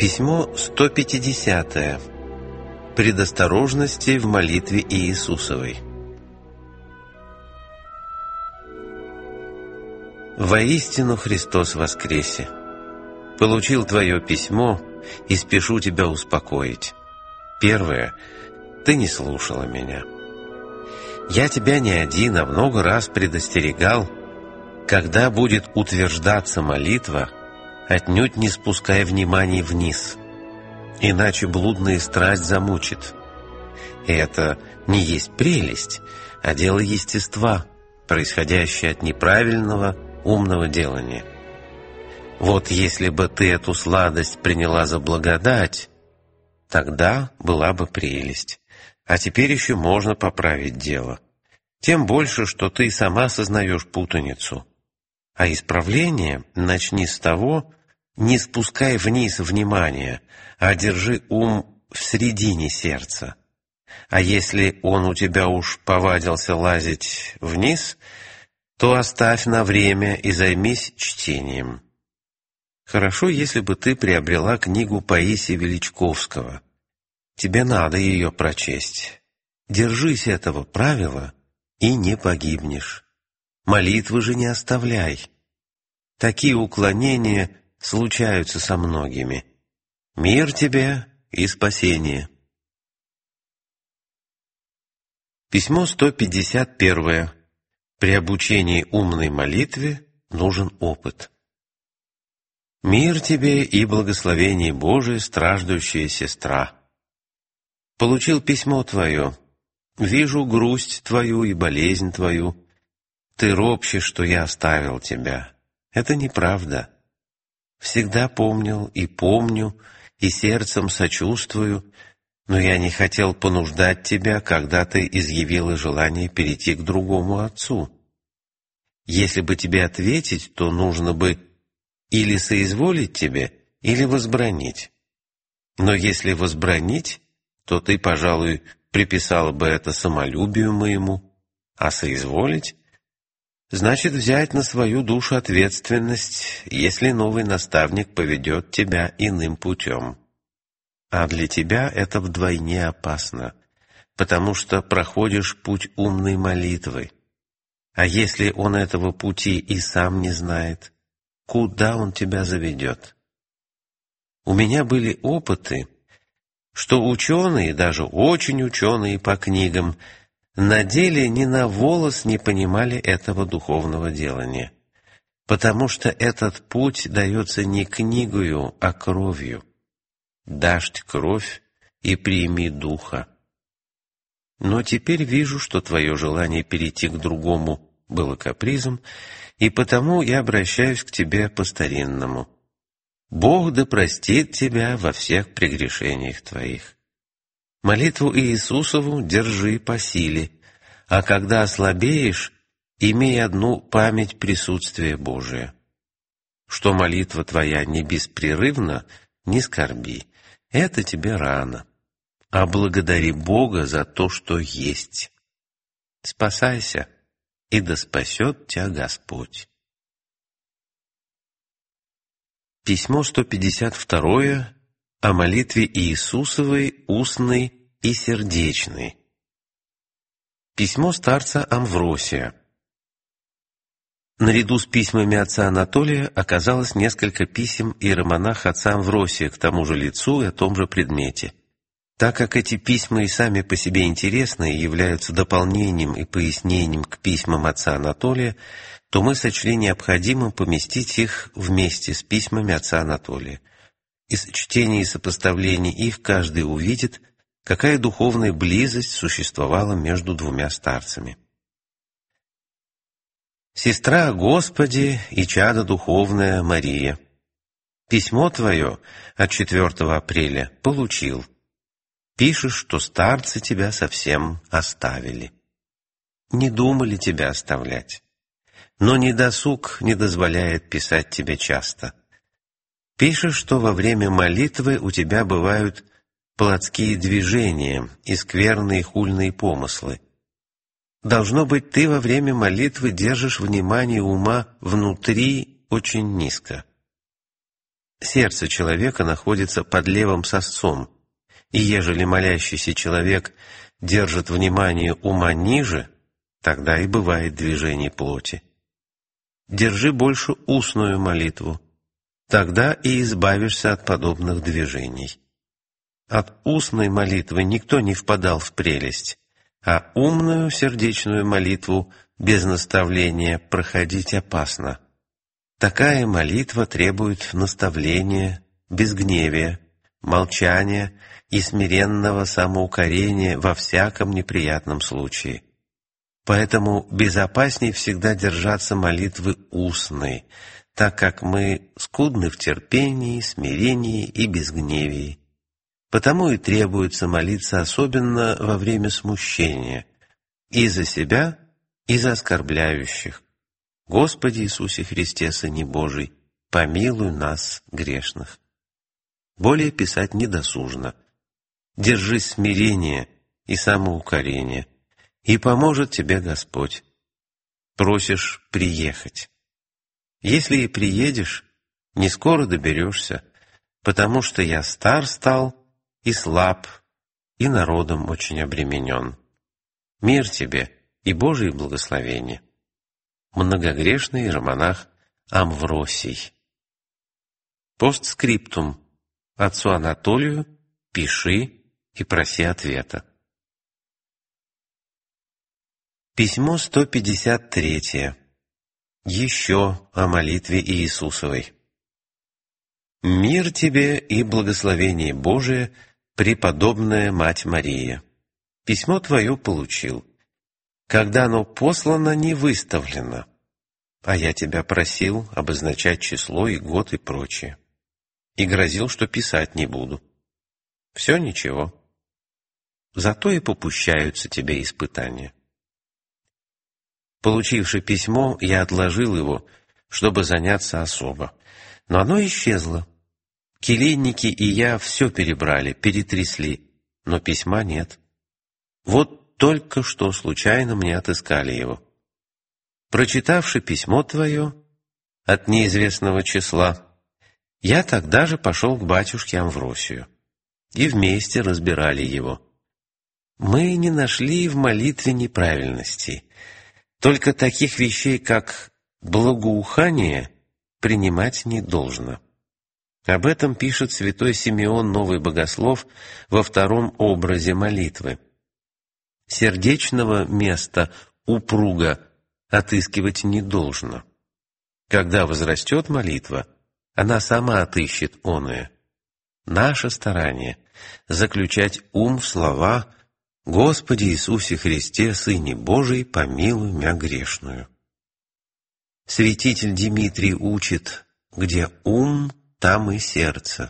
Письмо 150. Предосторожности в молитве Иисусовой. Воистину Христос воскресе! Получил твое письмо и спешу тебя успокоить. Первое. Ты не слушала меня. Я тебя не один, а много раз предостерегал, когда будет утверждаться молитва, отнюдь не спускай внимания вниз, иначе блудная страсть замучит. И это не есть прелесть, а дело естества, происходящее от неправильного умного делания. Вот если бы ты эту сладость приняла за благодать, тогда была бы прелесть. А теперь еще можно поправить дело. Тем больше, что ты сама сознаешь путаницу. А исправление начни с того: не спускай вниз внимания, а держи ум в середине сердца. А если он у тебя уж повадился лазить вниз, то оставь на время и займись чтением. Хорошо, если бы ты приобрела книгу Паисия Величковского. Тебе надо ее прочесть. Держись этого правила и не погибнешь. Молитвы же не оставляй. Такие уклонения случаются со многими. Мир тебе и спасение. Письмо 151. При обучении умной молитве нужен опыт. Мир тебе и благословение Божие, страждущая сестра. Получил письмо твое. Вижу грусть твою и болезнь твою. Ты ропщешь, что я оставил тебя. Это неправда. Всегда помнил и помню, и сердцем сочувствую, но я не хотел понуждать тебя, когда ты изъявила желание перейти к другому отцу. Если бы тебе ответить, то нужно бы или соизволить тебе, или возбранить. Но если возбранить, то ты, пожалуй, приписала бы это самолюбию моему, а соизволить значит взять на свою душу ответственность, если новый наставник поведет тебя иным путем. А для тебя это вдвойне опасно, потому что проходишь путь умной молитвы. А если он этого пути и сам не знает, куда он тебя заведет? У меня были опыты, что ученые, даже очень ученые по книгам, на деле ни на волос не понимали этого духовного делания, потому что этот путь дается не книгою, а кровью. «Дашь кровь и прими духа». Но теперь вижу, что твое желание перейти к другому было капризом, и потому я обращаюсь к тебе по-старинному. Бог да простит тебя во всех прегрешениях твоих. Молитву Иисусову держи по силе, а когда ослабеешь, имей одну память присутствия Божия. Что молитва твоя не беспрерывна, не скорби, это тебе рано, а благодари Бога за то, что есть. Спасайся, и да спасет тебя Господь. Письмо 152 о молитве Иисусовой, устной и сердечной. Письмо старца Амвросия. Наряду с письмами отца Анатолия оказалось несколько писем иеромонаха отца Амвросия к тому же лицу и о том же предмете. Так как эти письма и сами по себе интересны и являются дополнением и пояснением к письмам отца Анатолия, то мы сочли необходимым поместить их вместе с письмами отца Анатолия. Из чтения и сопоставления их каждый увидит, какая духовная близость существовала между двумя старцами. Сестра Господи и чадо духовное Мария, письмо твое от 4 апреля получил. Пишешь, что старцы тебя совсем оставили. Не думали тебя оставлять, но недосуг не дозволяет писать тебе часто. Пишешь, что во время молитвы у тебя бывают плотские движения и скверные хульные помыслы. Должно быть, ты во время молитвы держишь внимание ума внутри очень низко. сердце человека находится под левым сосцом, и ежели молящийся человек держит внимание ума ниже, тогда и бывает движение плоти. Держи больше устную молитву, тогда и избавишься от подобных движений. От устной молитвы никто не впадал в прелесть, а умную сердечную молитву без наставления проходить опасно. Такая молитва требует наставления, безгневия, молчания и смиренного самоукорения во всяком неприятном случае. Поэтому безопасней всегда держаться молитвы устной, так как мы скудны в терпении, смирении и безгневии. Потому и требуется молиться особенно во время смущения, и за себя, и за оскорбляющих. Господи Иисусе Христе, Сыне Божий, помилуй нас, грешных. Более писать недосужно. Держи смирение и самоукорение, и поможет тебе Господь. Просишь приехать. Если и приедешь, не скоро доберешься, потому что я стар стал и слаб, и народом очень обременен. Мир тебе и Божие благословение. Многогрешный иеромонах Амвросий. Постскриптум. Отцу Анатолию пиши и проси ответа. Письмо 153. Еще о молитве Иисусовой. Мир тебе и благословение Божие, преподобная Мать Мария. Письмо твое получил. Когда оно послано, не выставлено. А я тебя просил обозначать число и год и прочее. И грозил, что писать не буду. Все ничего. Зато и попущаются тебе испытания. Получивши письмо, я отложил его, чтобы заняться особо. Но оно исчезло. Келейники и я все перебрали, перетрясли, но письма нет. Вот только что случайно мне отыскали его. Прочитавши письмо твое от неизвестного числа, я тогда же пошел к батюшке Амвросию, и вместе разбирали его. Мы не нашли в молитве неправильностей, только таких вещей, как благоухание, принимать не должно. Об этом пишет святой Симеон Новый Богослов во втором образе молитвы. Сердечного места упруга отыскивать не должно. Когда возрастет молитва, она сама отыщет оное. Наше старание — заключать ум в слова «Господи Иисусе Христе, Сыне Божий, помилуй мя грешную». Святитель Димитрий учит, где ум, там и сердце.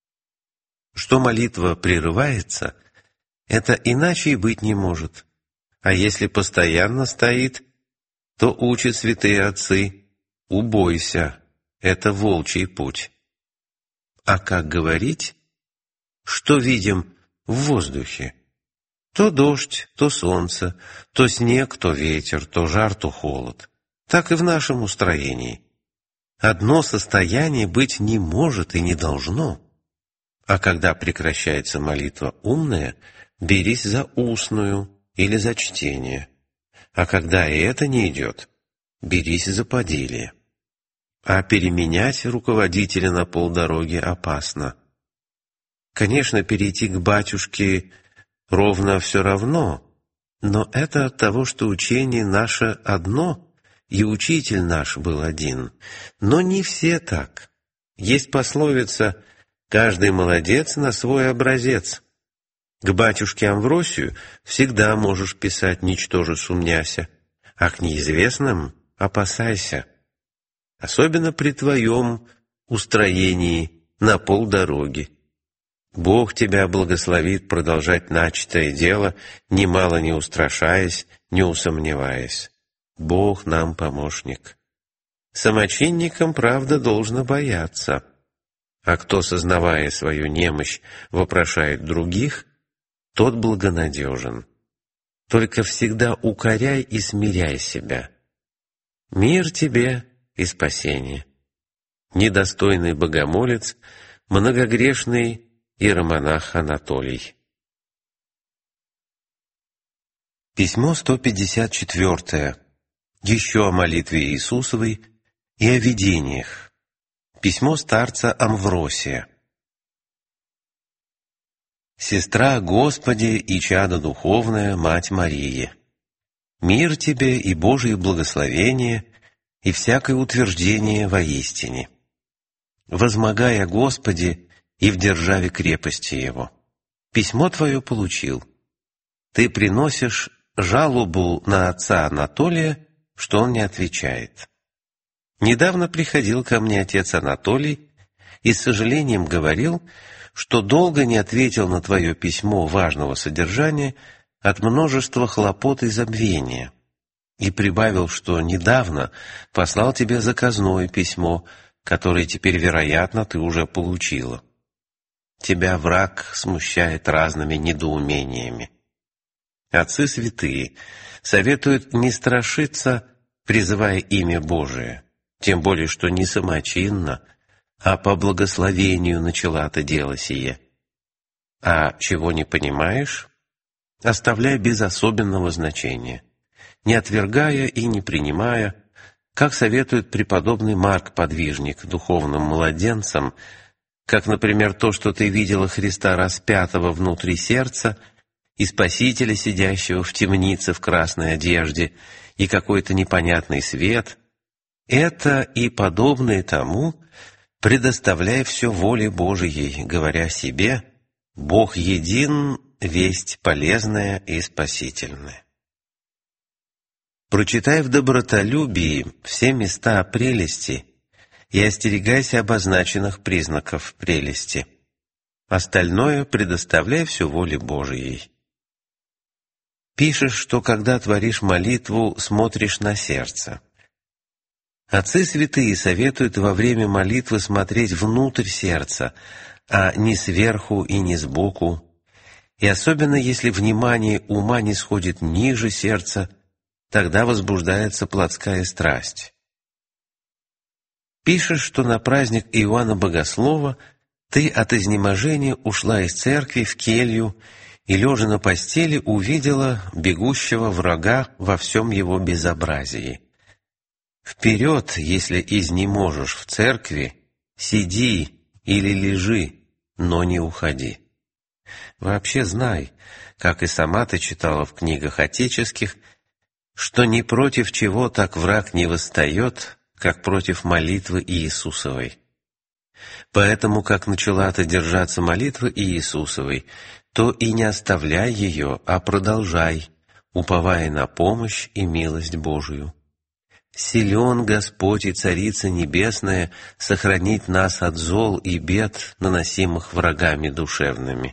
Что молитва прерывается, это иначе и быть не может. А если постоянно стоит, то учат святые отцы: убойся, это волчий путь. А как говорить? Что видим в воздухе? То дождь, то солнце, то снег, то ветер, то жар, то холод. Так и в нашем устроении. Одно состояние быть не может и не должно. А когда прекращается молитва умная, берись за устную или за чтение. А когда и это не идет, берись за поделие. А переменять руководителя на полдороги опасно. Конечно, перейти к батюшке ровно все равно, но это от того, что учение наше одно, и учитель наш был один. Но не все так. Есть пословица «каждый молодец на свой образец». К батюшке Амвросию всегда можешь писать, ничтоже сумняся, а к неизвестным опасайся. Особенно при твоем устроении на полдороги. Бог тебя благословит продолжать начатое дело, немало не устрашаясь, не усомневаясь. Бог нам помощник. Самочинникам, правда, должно бояться. А кто, сознавая свою немощь, вопрошает других, тот благонадежен. Только всегда укоряй и смиряй себя. Мир тебе и спасение. недостойный богомолец, многогрешный иеромонах Анатолий. Письмо 154. Еще о молитве Иисусовой и о видениях. Письмо старца Амвросия. Сестра Господи и чадо духовное, Мать Мария, мир тебе и Божие благословение, и всякое утверждение воистине. Возмогай о Господе и в державе крепости Его. Письмо твое получил. Ты приносишь жалобу на отца Анатолия, что он не отвечает. Недавно приходил ко мне отец Анатолий и с сожалением говорил, что долго не ответил на твое письмо важного содержания от множества хлопот и забвения, и прибавил, что недавно послал тебе заказное письмо, которое теперь, вероятно, ты уже получила. Тебя враг смущает разными недоумениями. Отцы святые советуют не страшиться, призывая имя Божие, тем более, что не самочинно, а по благословению начала ты дело сие. А чего не понимаешь, оставляй без особенного значения, не отвергая и не принимая, как советует преподобный Марк Подвижник духовным младенцам, как, например, то, что ты видела Христа распятого внутри сердца и Спасителя, сидящего в темнице в красной одежде, и какой-то непонятный свет, это и подобное тому предоставляй все воле Божией, говоря себе: «Бог един, весть полезная и спасительная». Прочитай в добротолюбии все места прелести и остерегайся обозначенных признаков прелести. Остальное предоставляй все воле Божией. Пишешь, что когда творишь молитву, смотришь на сердце. Отцы святые советуют во время молитвы смотреть внутрь сердца, а не сверху и не сбоку, и особенно если внимание ума не сходит ниже сердца, тогда возбуждается плотская страсть. Пишешь, что на праздник Иоанна Богослова ты от изнеможения ушла из церкви в келью и, лежа на постели, увидела бегущего врага во всем его безобразии. Вперед, если изнеможешь в церкви, сиди или лежи, но не уходи. Вообще знай, как и сама ты читала в книгах отеческих, что ни против чего так враг не восстает, как против молитвы Иисусовой. Поэтому, как начала ты держаться молитвы Иисусовой, то и не оставляй ее, а продолжай, уповая на помощь и милость Божию. Силен Господь и Царица Небесная сохранить нас от зол и бед, наносимых врагами душевными.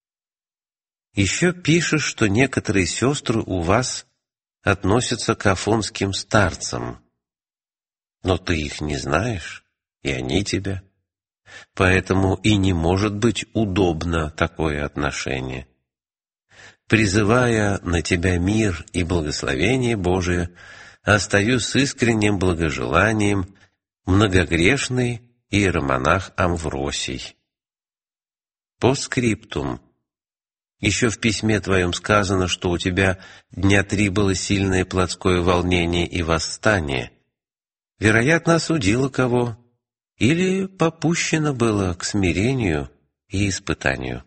Еще пишешь, что некоторые сестры у вас относятся к афонским старцам, но ты их не знаешь, и они тебя. Поэтому и не может быть удобно такое отношение. Призывая на тебя мир и благословение Божие, остаюсь с искренним благожеланием, многогрешный иеромонах Амвросий. Постскриптум. Еще в письме твоем сказано, что у тебя дня 3 было сильное плотское волнение и восстание. Вероятно, осудило кого, или попущено было к смирению и испытанию.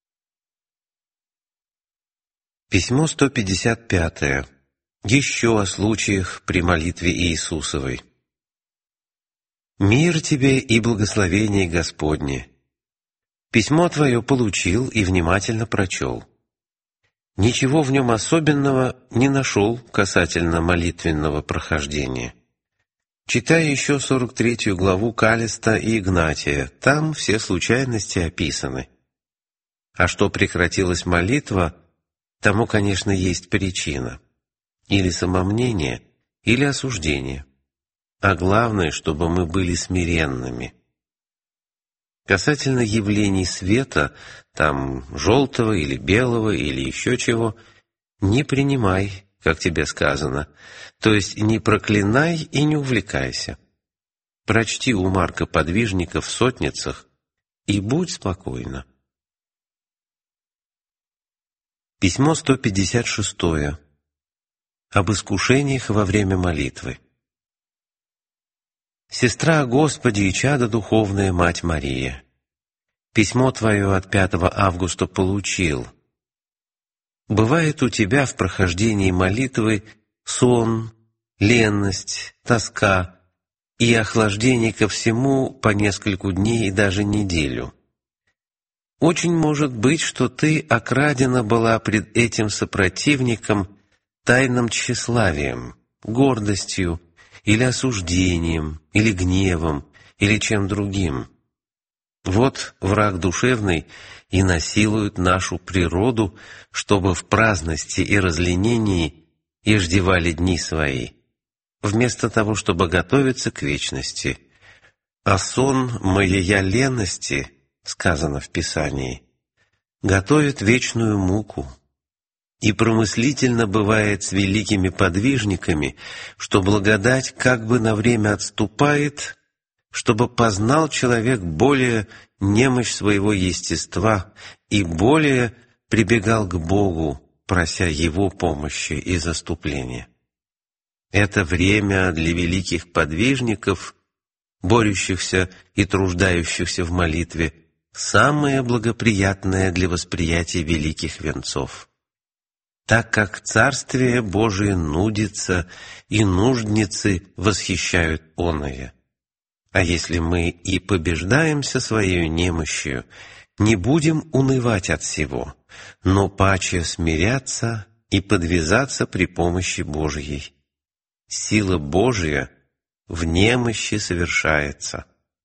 Письмо 155. Еще о случаях при молитве Иисусовой. «Мир тебе и благословение Господне! Письмо твое получил и внимательно прочел. Ничего в нем особенного не нашел касательно молитвенного прохождения. Читай еще 43 главу Калиста и Игнатия, там все случайности описаны. А что прекратилась молитва, тому, конечно, есть причина. Или самомнение, или осуждение. А главное, чтобы мы были смиренными. Касательно явлений света, там желтого или белого или еще чего, не принимай, как тебе сказано, то есть не проклинай и не увлекайся. Прочти у Марка Подвижника в Сотницах и будь спокойна. Письмо 156. Об искушениях во время молитвы. Сестра Господи и чадо духовная Мать Мария, письмо твое от 5 августа получил. Бывает у тебя в прохождении молитвы сон, ленность, тоска и охлаждение ко всему по нескольку дней и даже неделю. Очень может быть, что ты окрадена была пред этим сопротивником тайным тщеславием, гордостью или осуждением, или гневом, или чем другим. Вот враг душевный и насилует нашу природу, чтобы в праздности и разленении иждевали дни свои, вместо того, чтобы готовиться к вечности. А сон моей лености, сказано в Писании, готовит вечную муку. И промыслительно бывает с великими подвижниками, что благодать как бы на время отступает, чтобы познал человек более немощь своего естества и более прибегал к Богу, прося Его помощи и заступления. Это время для великих подвижников, борющихся и труждающихся в молитве, самое благоприятное для восприятия великих венцов, так как Царствие Божие нудится, и нуждницы восхищают оное. А если мы и побеждаемся своей немощью, не будем унывать от сего, но паче смиряться и подвязаться при помощи Божьей. Сила Божия в немощи совершается.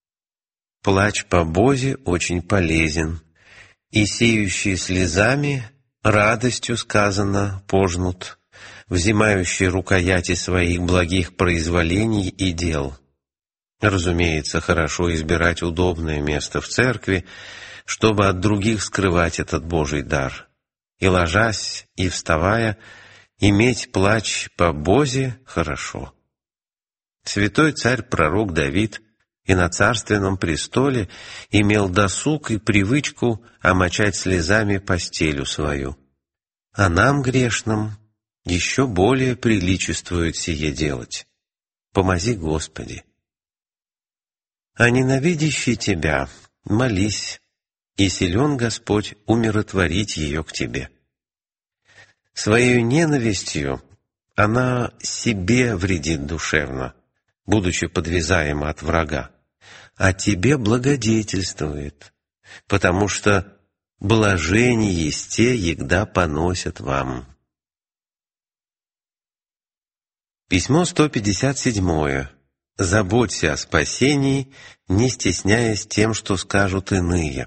Плач по Бозе очень полезен, и сеющие слезами радостью, сказано, пожнут, взимающие рукояти своих благих произволений и дел. Разумеется, хорошо избирать удобное место в церкви, чтобы от других скрывать этот Божий дар, и, ложась и вставая, иметь плач по Бозе хорошо. Святой царь-пророк Давид и на царственном престоле имел досуг и привычку омочать слезами постелю свою. А нам, грешным, еще более приличествует сие делать. Помози, Господи. А ненавидящий тебя, молись, и силен Господь умиротворить ее к тебе. Своей ненавистью она себе вредит душевно, будучи подвязаема от врага, а тебе благодетельствует, потому что блажение есте егда поносят вам. Письмо 157. Заботься о спасении, не стесняясь тем, что скажут иные.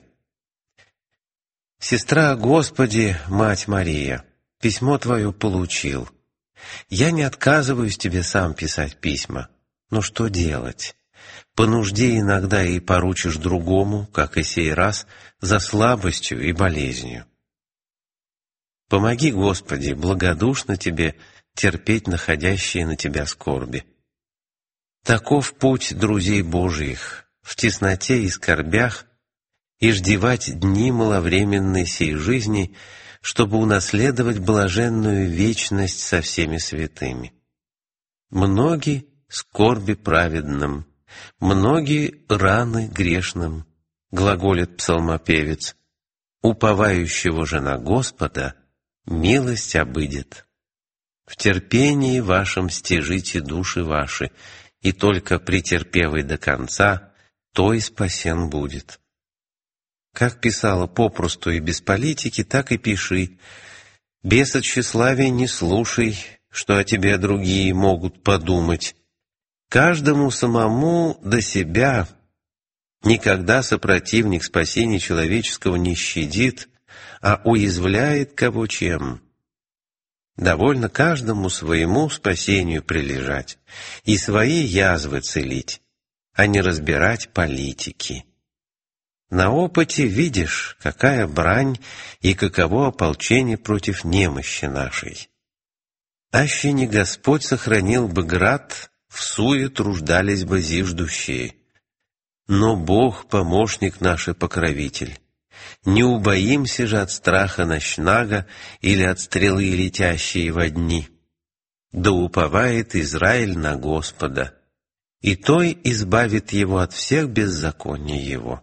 Сестра Господи, Мать Мария, письмо твое получил. Я не отказываюсь тебе сам писать письма, но что делать? По нужде иногда и поручишь другому, как и сей раз, за слабостью и болезнью. Помоги, Господи, благодушно тебе терпеть находящие на тебя скорби. Таков путь друзей Божиих, в тесноте и скорбях, иждевать дни маловременной сей жизни, чтобы унаследовать блаженную вечность со всеми святыми. Многие скорби праведным, многие раны грешным, глаголит псалмопевец, уповающего же на Господа милость обыдет. В терпении вашем стяжите души ваши, и только претерпевый до конца, то и спасен будет. Как писала попросту и без политики, так и пиши. Без тщеславия не слушай, что о тебе другие могут подумать. Каждому самому до себя. Никогда сопротивник спасения человеческого не щадит, а уязвляет кого чем. Довольно каждому своему спасению прилежать и свои язвы целить, а не разбирать политики. На опыте видишь, какая брань и каково ополчение против немощи нашей. Аще не Господь сохранил бы град всуе труждались бы зиждущие. Но Бог, помощник наш и покровитель. Не убоимся же от страха ночнага или от стрелы, летящие во дни. Да уповает Израиль на Господа, и Той избавит его от всех беззаконий его».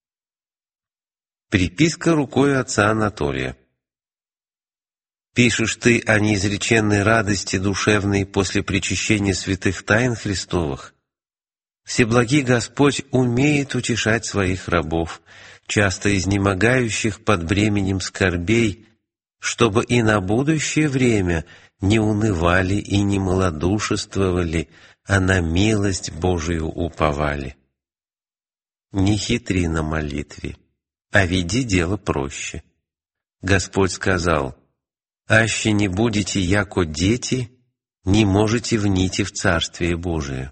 Приписка рукой отца Анатолия. Пишешь ты о неизреченной радости душевной после причащения святых тайн Христовых. Всеблагий Господь умеет утешать своих рабов, часто изнемогающих под бременем скорбей, чтобы и на будущее время не унывали и не малодушествовали, а на милость Божию уповали. Не хитри на молитве, а веди дело проще. Господь сказал: «Аще не будете яко дети, не можете внийти в Царствие Божие».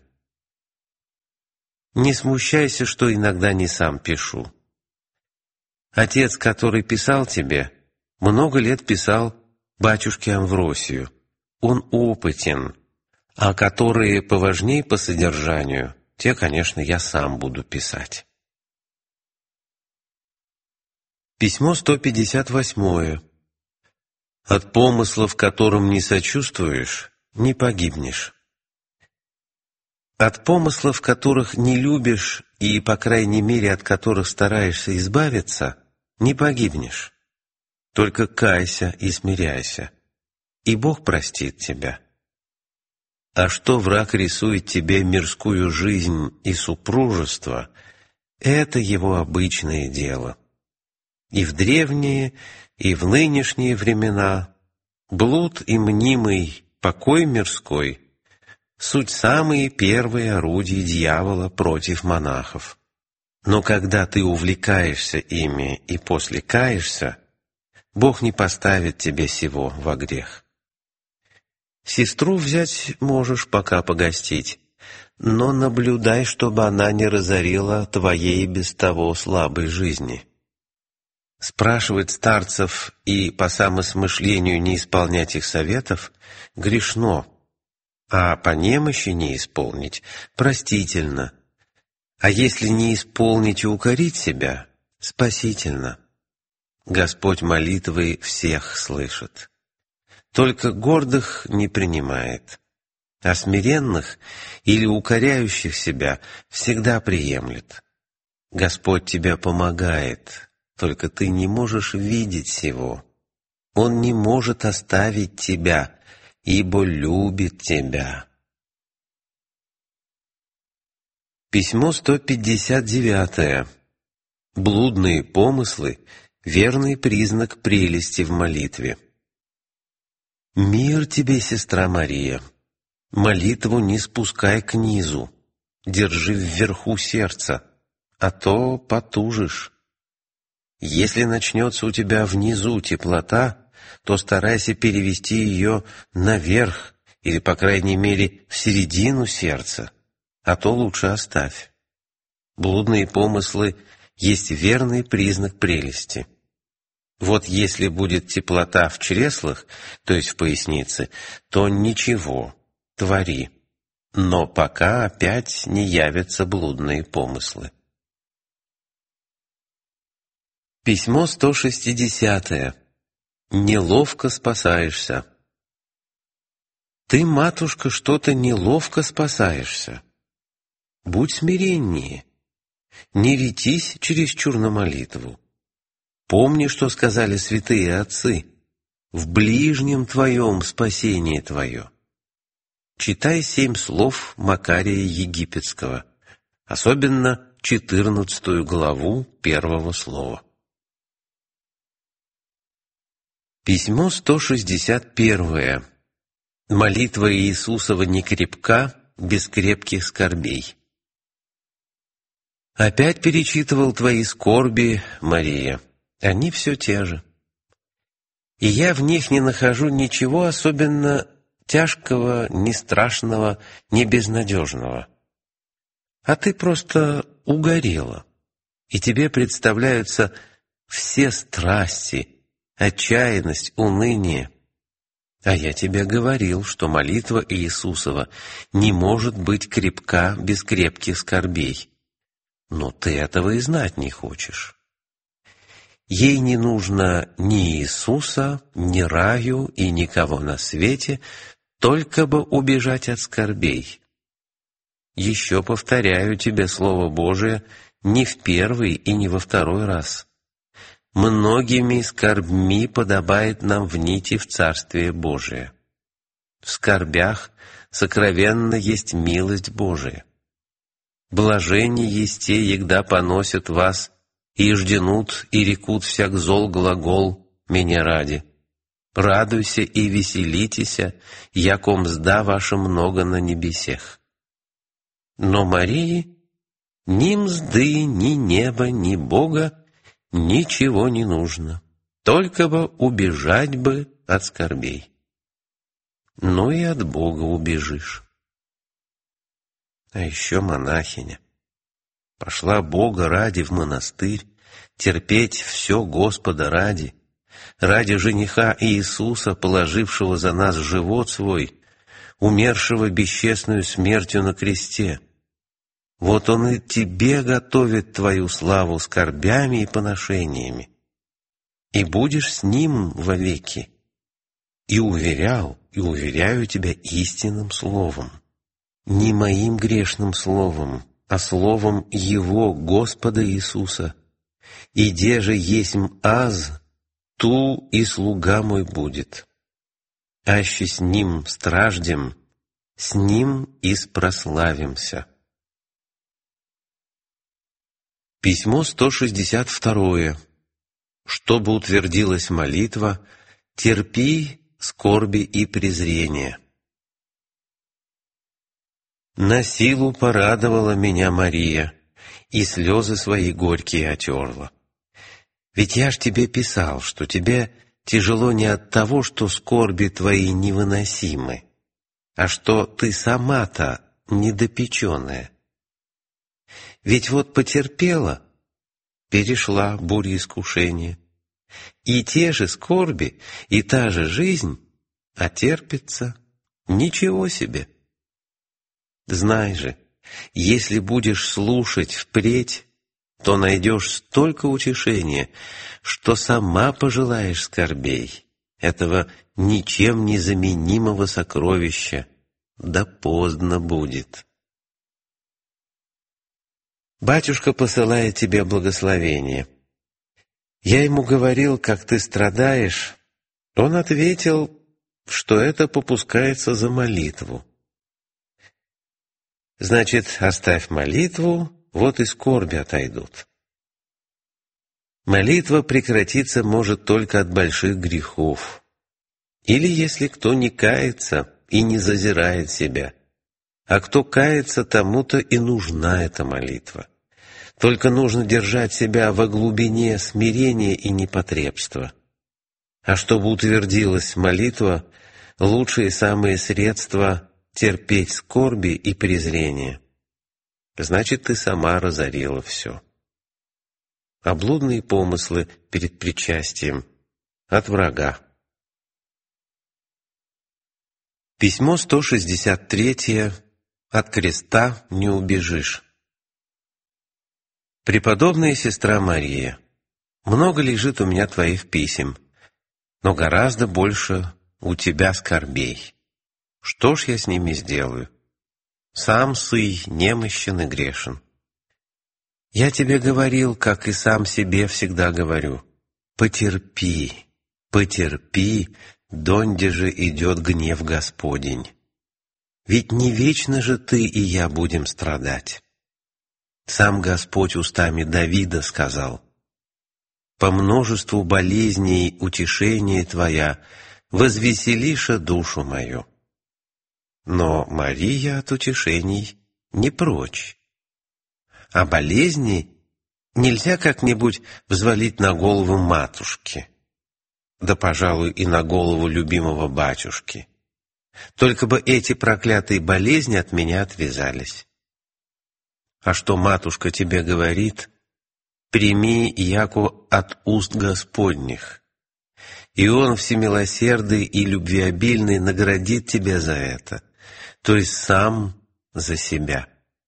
Не смущайся, что иногда не сам пишу. Отец, который писал тебе, много лет писал батюшке Амвросию. Он опытен, а которые поважнее по содержанию, те, конечно, я сам буду писать. Письмо 158. От помыслов, которым не сочувствуешь, не погибнешь. От помыслов, которых не любишь и, по крайней мере, от которых стараешься избавиться, не погибнешь. Только кайся и смиряйся, и Бог простит тебя. А что враг рисует тебе мирскую жизнь и супружество, это его обычное дело. И в древние, и в нынешние времена блуд и мнимый покой мирской — суть самые первые орудия дьявола против монахов. Но когда ты увлекаешься ими и после каешься, Бог не поставит тебе сего во грех. Сестру взять можешь пока погостить, но наблюдай, чтобы она не разорила твоей без того слабой жизни. Спрашивать старцев и по самосмышлению не исполнять их советов грешно, а по немощи не исполнить простительно, а если не исполнить и укорить себя, спасительно. Господь молитвы всех слышит, только гордых не принимает, а смиренных или укоряющих себя всегда приемлет. Господь тебе помогает, только ты не можешь видеть сего. Он не может оставить тебя, ибо любит тебя. Письмо 159. Блудные помыслы — верный признак прелести в молитве. Мир тебе, сестра Мария! Молитву не спускай к низу, держи вверху сердца, а то потужишь. Если начнется у тебя внизу теплота, то старайся перевести ее наверх или, по крайней мере, в середину сердца, а то лучше оставь. Блудные помыслы есть верный признак прелести. Вот если будет теплота в чреслах, то есть в пояснице, то ничего, твори, но пока опять не явятся блудные помыслы. Письмо 160. Неловко спасаешься. Ты, матушка, что-то неловко спасаешься. Будь смиреннее. Не ретись чересчур на молитву. Помни, что сказали святые отцы: в ближнем твоем спасение твое. Читай 7 слов Макария Египетского, особенно 14 главу 1 слова. Письмо 161. Молитва Иисусова не крепка, без крепких скорбей. Опять перечитывал твои скорби, Мария. Они все те же. И я в них не нахожу ничего особенно тяжкого, ни страшного, ни безнадежного. А ты просто угорела, и тебе представляются все страсти, отчаянность, уныние. А я тебе говорил, что молитва Иисусова не может быть крепка без крепких скорбей. Но ты этого и знать не хочешь. Ей не нужно ни Иисуса, ни раю и никого на свете, только бы убежать от скорбей. Еще повторяю тебе Слово Божие не в первый и не во второй раз. Многими скорбьми подобает нам внийти в Царствие Божие. В скорбях сокровенно есть милость Божия. Блажение есть те, егда поносят вас, и жденут, и рекут всяк зол глагол меня ради. Радуйся и веселитеся, яко мзда ваша много на небесех. Но Марии ни мзды, ни неба, ни Бога ничего не нужно, только бы убежать бы от скорбей. Ну и от Бога убежишь. А еще монахиня. Пошла Бога ради в монастырь, терпеть все Господа ради жениха Иисуса, положившего за нас живот свой, умершего бесчестную смертью на кресте. Вот Он и тебе готовит твою славу скорбями и поношениями, и будешь с Ним вовеки. И уверял, и уверяю тебя истинным словом, не моим грешным словом, а словом Его, Господа Иисуса. И где же есмь аз, ту и слуга мой будет. Аще с Ним страждем, с Ним и спрославимся. Письмо 162. Чтобы утвердилась молитва, терпи скорби и презрения. На силу порадовала меня Мария, и слезы свои горькие отерла. Ведь я ж тебе писал, что тебе тяжело не от того, что скорби твои невыносимы, а что ты сама-то недопеченная. Ведь вот потерпела, перешла буря искушения, и те же скорби, и та же жизнь, а терпится ничего себе. Знай же, если будешь слушать впредь, то найдешь столько утешения, что сама пожелаешь скорбей, этого ничем не заменимого сокровища, да поздно будет. Батюшка посылает тебе благословение. Я ему говорил, как ты страдаешь. Он ответил, что это попускается за молитву. Значит, оставь молитву, вот и скорби отойдут. Молитва прекратиться может только от больших грехов. Или если кто не кается и не зазирает себя. А кто кается, тому-то и нужна эта молитва. Только нужно держать себя во глубине смирения и непотребства. А чтобы утвердилась молитва, лучшие самые средства — терпеть скорби и презрение. Значит, ты сама разорила все. А блудные помыслы перед причастием от врага. Письмо 163. От креста не убежишь. Преподобная сестра Мария, много лежит у меня твоих писем, но гораздо больше у тебя скорбей. Что ж я с ними сделаю? Сам сый немощен и грешен. Я тебе говорил, как и сам себе всегда говорю, потерпи, потерпи, донде же идет гнев Господень. Ведь не вечно же ты и я будем страдать. Сам Господь устами Давида сказал: «По множеству болезней утешение Твоя возвеселиша душу мою». Но Мария от утешений не прочь. А болезни нельзя как-нибудь взвалить на голову матушки, да, пожалуй, и на голову любимого батюшки. Только бы эти проклятые болезни от меня отвязались. А что матушка тебе говорит, прими яко от уст Господних. и Он всемилосердный и любвеобильный наградит тебя за это, то есть сам за себя.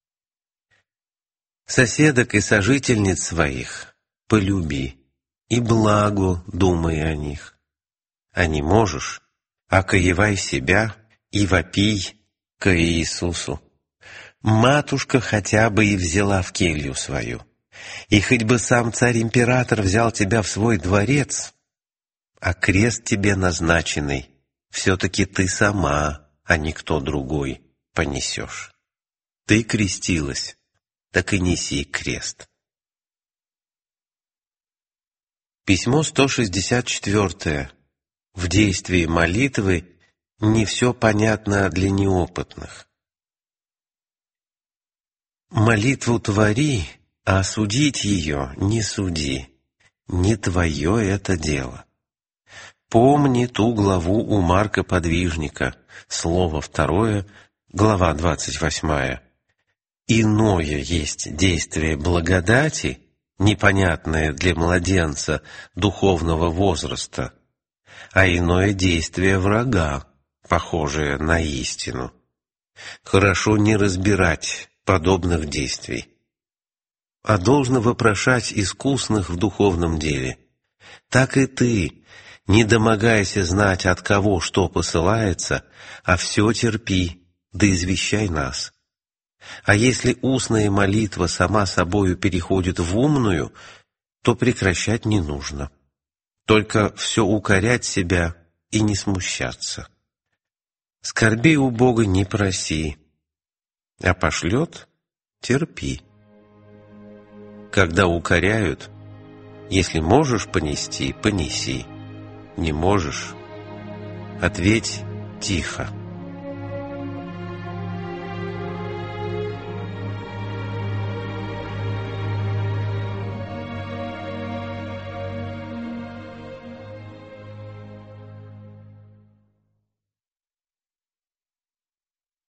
Соседок и сожительниц своих полюби, и благо думай о них. А не можешь, окоевай себя и вопий к Иисусу. Матушка хотя бы и взяла в келью свою, и хоть бы сам царь-император взял тебя в свой дворец, а крест тебе назначенный все-таки ты сама, а не кто другой, понесешь. Ты крестилась, так и неси крест. Письмо 164. В действии молитвы не все понятно для неопытных. Молитву твори, а осудить ее не суди. Не твое это дело. Помни ту главу у Марка Подвижника, слово 2, глава 28. Иное есть действие благодати, непонятное для младенца духовного возраста, а иное действие врага, похожее на истину. Хорошо не разбирать подобных действий, а должно вопрошать искусных в духовном деле. Так и ты, не домогайся знать, от кого что посылается, а все терпи, да извещай нас. А если устная молитва сама собою переходит в умную, то прекращать не нужно. Только все укорять себя и не смущаться. Скорби у Бога не проси, а пошлет — терпи. Когда укоряют, если можешь понести — понеси. Не можешь — ответь тихо.